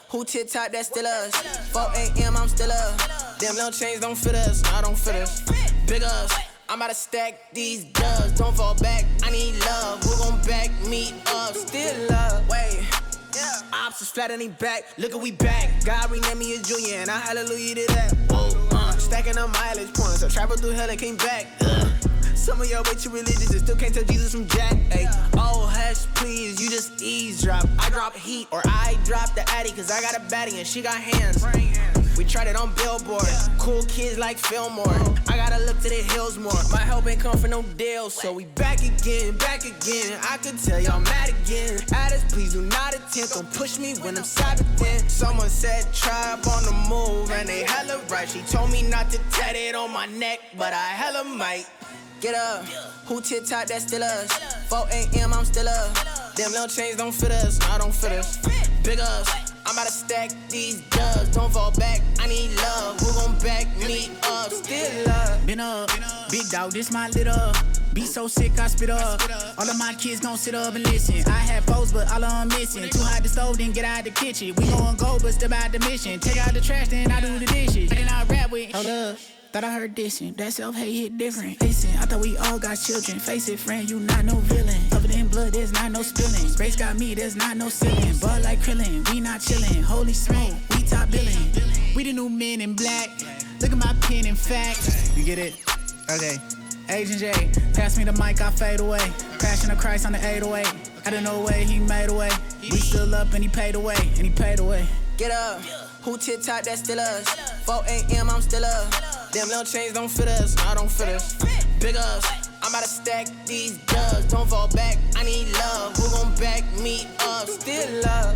Who TikTok, that still us. 4 a.m. I'm still up. Them little chains don't fit us, I don't fit us. Big us, I'm about to stack these dubs. Don't fall back, I need love. Who gon' back me up? Still up, wait. Ops is flat on he back, look at we back. God renamed me a junior and I hallelujah to that. Whoa, stacking up mileage points, I traveled through hell and came back. Some of y'all way too religious and still can't tell Jesus from Jack. Ay, oh hush please, you just eavesdrop. I drop heat or I drop the addy, cause I got a baddie and she got hands. We tried it on Billboard, cool kids like Fillmore. I gotta look to the hills more, my help ain't come for no deal. So we back again. I could tell y'all mad again. Addis, please do not attempt, don't push me when I'm Sabbathing. Someone said tribe on the move and they hella right. She told me not to tat it on my neck, but I hella might. Get up, who TikTok, that still us. 4 a.m. I'm still up. Them little chains don't fit us, I don't fit us. Big us, I'm about to stack these dubs. Don't fall back, I need love. Who gon' back me up? Still up. Been up, big dog, this my lit up. Be so sick, I spit up. All of my kids gon' sit up and listen. I had foes, but all of them missing. Too hot to stove, then get out the kitchen. We gon' go, but step out the mission. Take out the trash, then I do the dishes. Then I rap with. Hold up. Thought I heard dissing, that self-hate hit different. Listen, I thought we all got children. Face it, friend, you not no villain. Covered in blood, there's not no spilling. Space got me, there's not no ceiling. Bud like Krillin, we not chillin'. Holy smoke, we top billing. We the new men in black. Look at my pen and fact. You get it? Okay. Agent J, pass me the mic, I fade away. Passion of Christ on the 808. Out of no way, he made a way. We still up and he paid away, Get up, who TikTok, that still us. 4 a.m. I'm still up. Them little chains don't fit us, I don't fit us. Big us, I'm about to stack these dubs. Don't fall back, I need love. Who gon' back me up? Still up.